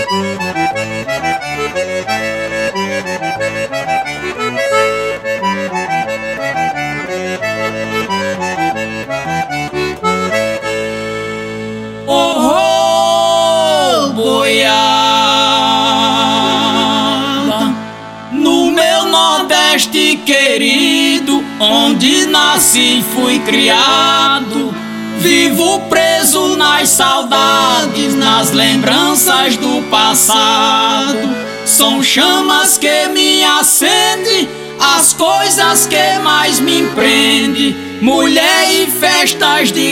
Oh, boiada, no meu Nordeste querido, onde nasci e fui criado, vivo preso nas saudades, nas lembranças do passado. São chamas que me acendem, as coisas que mais me prendem, mulher e festas de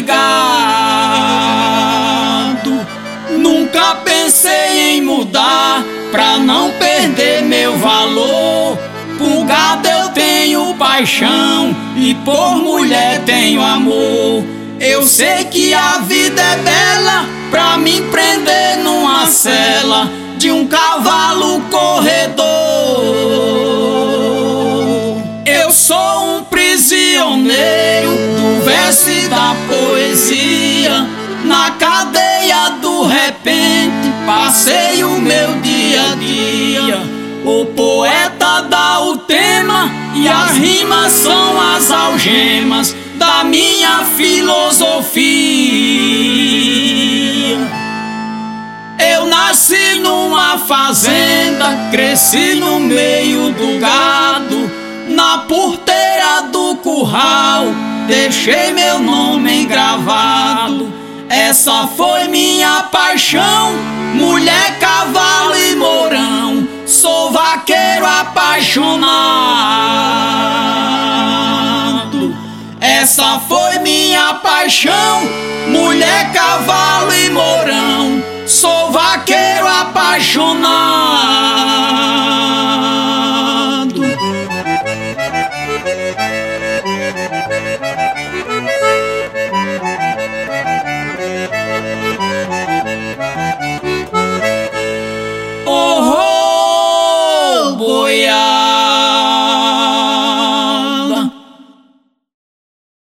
gado. Nunca pensei em mudar pra não perder meu valor. Por gado eu tenho paixão e por mulher tenho amor. Eu sei que a vida é bela pra me prender numa cela de um cavalo corredor. Eu sou um prisioneiro do verso e da poesia. Na cadeia do repente passei o meu dia a dia. O poeta dá o tema e as rimas são as algemas da minha filosofia. Eu nasci numa fazenda, cresci no meio do gado. Na porteira do curral deixei meu nome engravado. Essa foi minha paixão, mulher, cavalo e mourão. Sou vaqueiro apaixonado. Essa foi minha paixão, mulher, cavalo e mourão. Sou vaqueiro